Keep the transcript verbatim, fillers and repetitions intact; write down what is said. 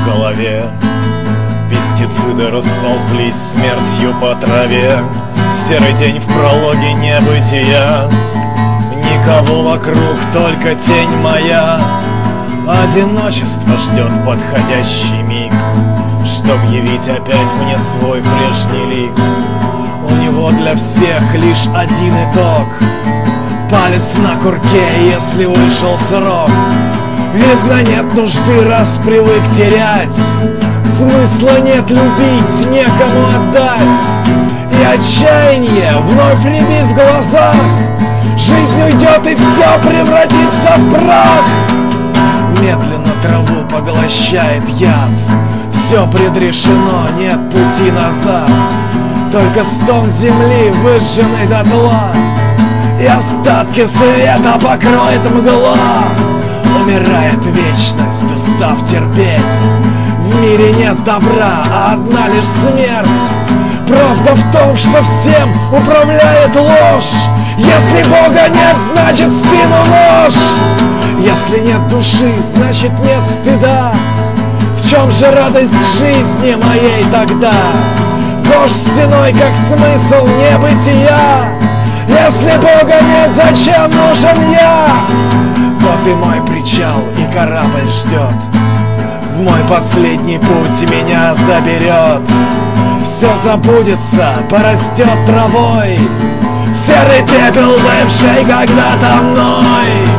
в голове. Пестициды расползлись смертью по траве. Серый день в прологе небытия. Никого вокруг, только тень моя. Одиночество ждет подходящий миг, чтоб явить опять мне свой прежний лик. У него для всех лишь один итог: палец на курке, если вышел срок. Видно, нет нужды, раз привык терять. Смысла нет любить, некому отдать. И отчаяние вновь рябит в глазах. Жизнь уйдет и все превратится в прах. Медленно траву поглощает яд. Все предрешено, нет пути назад. Только стон земли, выжженной дотла, и остатки света покроет мгла. Умирает вечность, устав терпеть. В мире нет добра, а одна лишь смерть. Правда в том, что всем управляет ложь. Если Бога нет, значит в спину нож. Если нет души, значит нет стыда. В чем же радость жизни моей тогда? Дождь стеной, как смысл небытия. Если Бога нет, зачем нужен я? Вот и мой причал, и корабль ждет. В мой последний путь меня заберет. Все забудется, порастет травой. Серый пепел, бывший когда-то мной.